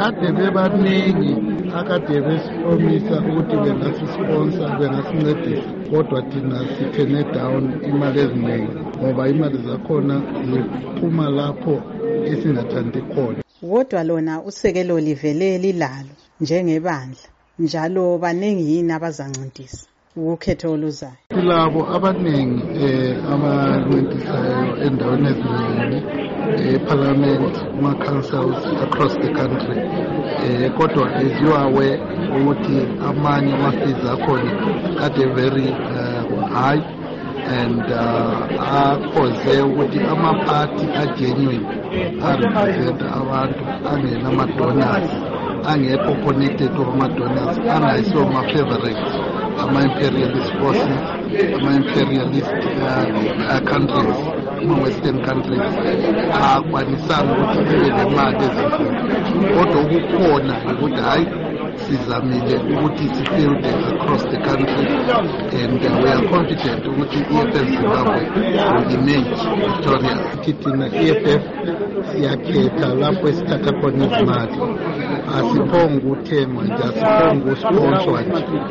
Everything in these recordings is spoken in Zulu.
kade bebaningi akade besifomisa ukuthi bengasisponsor bengasincedisa kodwa thina sithene down imali eziningi ngoba imali zakhona ziphuma lapho esingathandi khona. Kodwa lona usekelo livele lilalo njengebandla njalo baningi yini abazancindisa ukukhetho oluzayo. Kulabo abaningi abancindisayo endaweni eziningi parliament ma-councils across the country kodwa as you are aware ukuthi amanye ama-fees akhona kade very high and akhoze ukuthi ama-party agenuine arepresenta abantu angenama-donors angekho connected kuma-donors angayisiwo ma-favorites ama-imperialist forces ama-imperialist countries ama-western countries akwanisanga ukuthi sibe nemali ezinkulu kodwa ukukhona ukuthi hayi sizamile ukuthi sibuild across the country and we are confident ukuthi EFF Zimbabwe will emerge victorious. Thina EFF siyakhetha lapho esithatha khona izimali asiphonga ukuthengwa nje asiphonga usponsor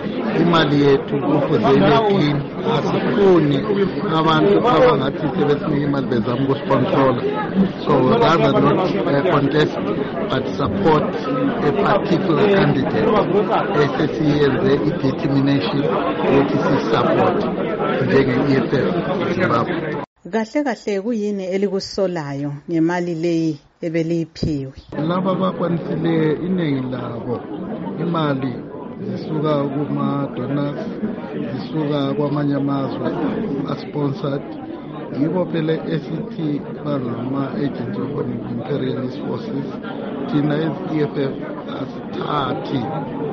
imali yethu kufuze ibe asifuni abantu abangathi sebesinika imali bezama ukusponsola so rather not contest but support a particular candidate esesiyenze i-determination ukuthi si-support njenge-EFF Zimbabwe. Kahle kahle kuyini elikusolayo ngemali leyi ebeliyiphiwe? Laba bakwanisile iningi labo imali zisuka kuma-donors zisuka kwamanye amazwe a-sponsored yibo phela esithi bangama-agents of imperialist forces. Thina ez-EFF asithathi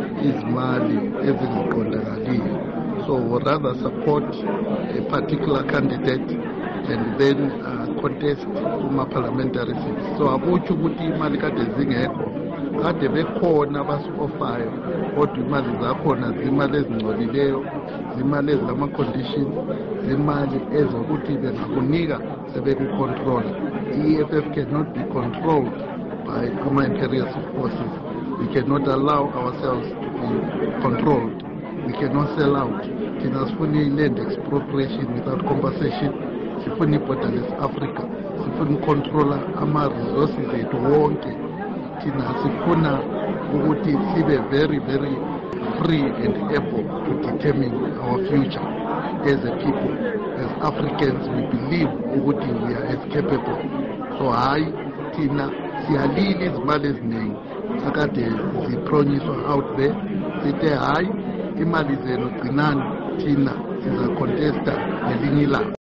izimali ezingaqondakaliyo so rather support a particular candidate and then contest kuma-parliamentary seats. So akutsho ukuthi imali kade zingekho kade bekhona abasi-ofayo kodwa imali zakhona zimali ezingcolileyo zimali ezilama-conditions zimali ezokuthi bengakunika sebekucontrola. I-EFF cannot be controlled by ama-imperialist forces. We cannot allow ourselves to be controlled. We cannot sell out. Thina sifuna i-land expropriation without compensation. Sifuna i-borderless Africa. Sifuna ukontrola ama-resources ethu wonke. Thina sifuna ukuthi sibe very very free and able to determine our future as a people. As Africans we believe ukuthi we are as capable. So hayi thina siyalila izimali eziningi akade zipronyiswa out there sithe hayi imali zenu gcinani thina siza contesta ngelinye ilanga.